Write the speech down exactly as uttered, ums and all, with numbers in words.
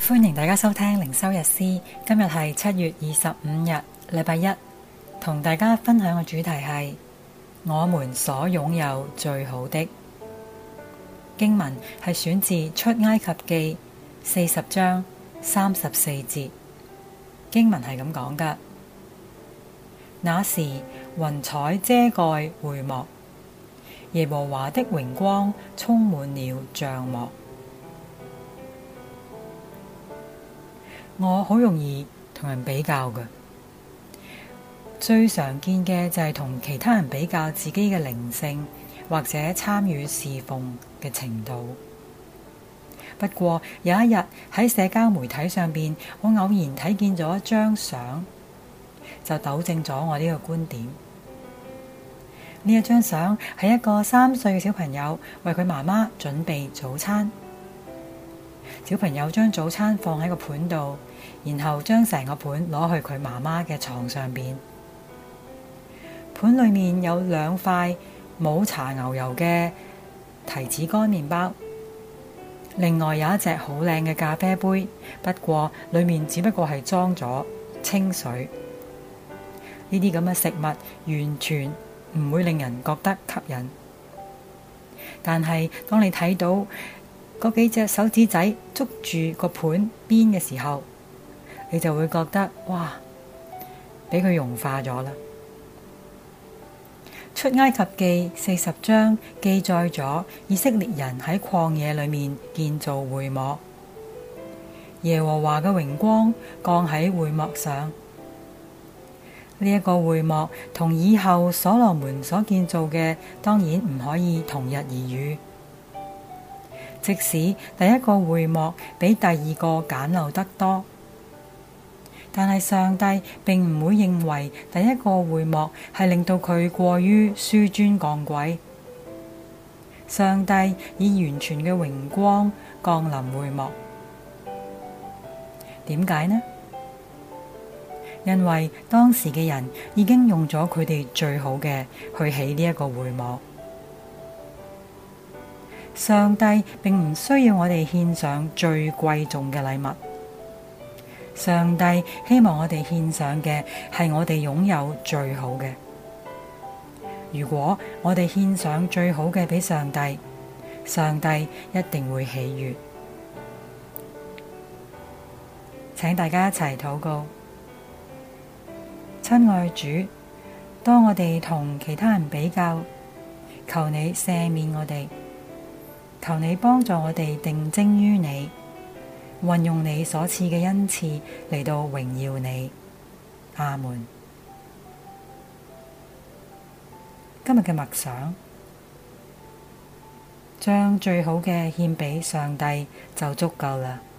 歡迎大家收聽靈修日詩，今日係七月二十五日，禮拜一，同大家分享嘅主題係我們所擁有最好的。經文係選自出埃及記四十章三十四節，經文係咁講㗎：那時雲彩遮蓋會幕，耶和華的榮光充滿了帳幕。我好容易同人比較嘅，最常見嘅就係同其他人比較自己嘅靈性或者參與侍奉嘅程度。不過有一日喺社交媒體上邊，我偶然睇見咗一張相，就糾正咗我呢個觀點。呢一張相係一個三歲嘅小朋友為佢媽媽準備早餐。小朋友將早餐放喺個盤度，然後將成個盤攞去佢媽媽嘅床上邊。盤裏面有兩塊冇搽牛油嘅提子乾麵包，另外有一隻好靚嘅咖啡杯，不過裏面只不過係裝咗清水。呢啲咁嘅食物完全唔會令人覺得吸引，但係當你睇到嗰幾隻手指仔捉住個盤邊嘅時候，你就會覺得哇，俾佢融化咗啦。出埃及記四十章記載咗以色列人喺曠野裏面建造會幕，耶和華嘅榮光降喺會幕上。呢一個會幕同以後所羅門所建造嘅當然唔可以同日而語。即使第一個會幕比第二個簡陋得多，但係上帝並唔會認為第一個會幕係令到佢過於紆尊降貴。上帝以完全嘅榮光降臨會幕。點解呢？因為當時嘅人已經用咗佢哋最好嘅去起呢一個會幕。上帝並唔需要我哋獻上最貴重嘅禮物，上帝希望我哋獻上嘅係我哋擁有最好嘅。如果我哋獻上最好嘅俾上帝，上帝一定會喜悅。請大家一齊禱告。親愛主，當我哋同其他人比較，求你赦免我哋。求你幫助我哋定睛於你，運用你所賜嘅恩賜嚟到榮耀你。阿們。今日嘅默想，將最好嘅獻俾上帝就足夠啦。